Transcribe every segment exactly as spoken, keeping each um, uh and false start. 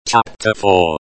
Chapter four.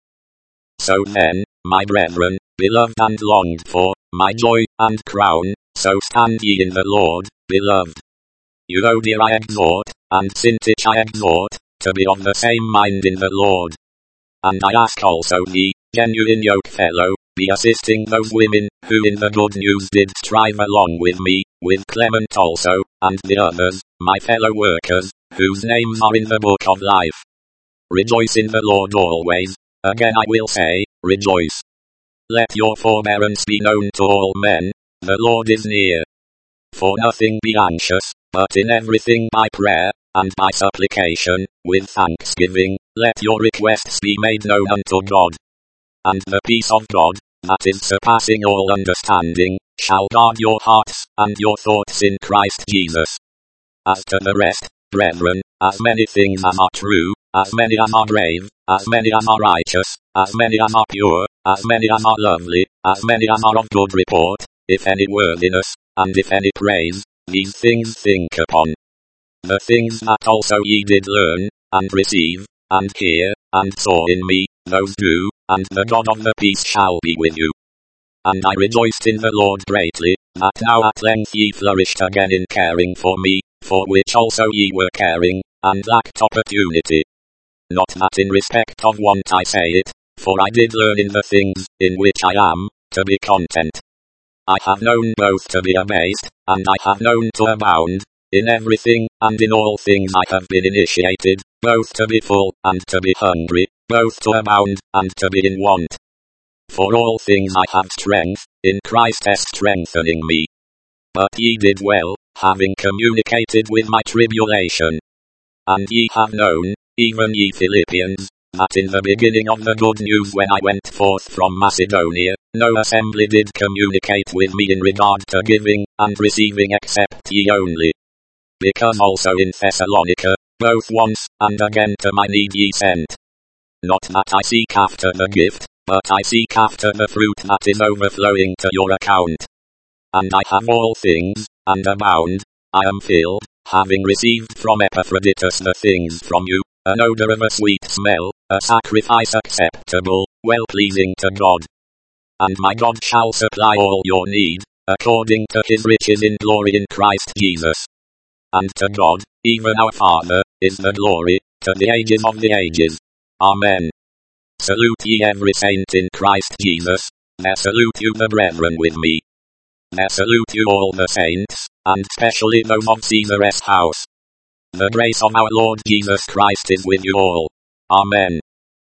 So then, my brethren, beloved and longed for, my joy and crown, so stand ye in the Lord, beloved. Euodia I exhort, and Syntyche I exhort, to be of the same mind in the Lord. And I ask also ye, genuine yokefellow, be assisting those women, who in the good news did strive along with me, with Clement also, and the others, my fellow workers, whose names are in the book of life. Rejoice in the Lord always. Again I will say, rejoice. Let your forbearance be known to all men, the Lord is near. For nothing be anxious, but in everything by prayer, and by supplication, with thanksgiving, let your requests be made known unto God. And the peace of God, that is surpassing all understanding, shall guard your hearts, and your thoughts in Christ Jesus. As to the rest, brethren, as many things as are true, as many as are grave, as many as are righteous, as many as are pure, as many as are lovely, as many as are of good report, if any worthiness, and if any praise, these things think upon. The things that also ye did learn, and receive, and hear, and saw in me, those do, and the God of the peace shall be with you. And I rejoiced in the Lord greatly, that now at length ye flourished again in caring for me, for which also ye were caring, and lacked opportunity. Not that in respect of want I say it, for I did learn in the things, in which I am, to be content. I have known both to be abased, and I have known to abound. In everything, and in all things I have been initiated, both to be full, and to be hungry, both to abound, and to be in want. For all things I have strength, in Christ is strengthening me. But ye did well, having communicated with my tribulation. And ye have known, even ye Philippians, that in the beginning of the good news when I went forth from Macedonia, no assembly did communicate with me in regard to giving, and receiving except ye only. Because also in Thessalonica, both once, and again to my need ye sent. Not that I seek after the gift, but I seek after the fruit that is overflowing to your account. And I have all things, and abound, I am filled, having received from Epaphroditus the things from you, an odor of a sweet smell, a sacrifice acceptable, well-pleasing to God. And my God shall supply all your need, according to his riches in glory in Christ Jesus. And to God, even our Father, is the glory, to the ages of the ages. Amen. Salute ye every saint in Christ Jesus. There salute you the brethren with me. There salute you all the saints, and specially those of Caesar's house. The grace of our Lord Jesus Christ is with you all. Amen.